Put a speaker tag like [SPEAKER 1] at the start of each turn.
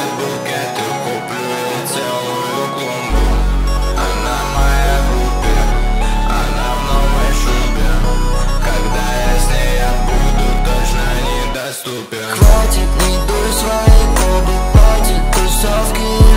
[SPEAKER 1] букет и куплю ей целую клумбу. Она моя группе, она в новой шубе. Когда я с ней, я буду точно недоступен.
[SPEAKER 2] Хватит, не дуй свои губы, хватит тусовки.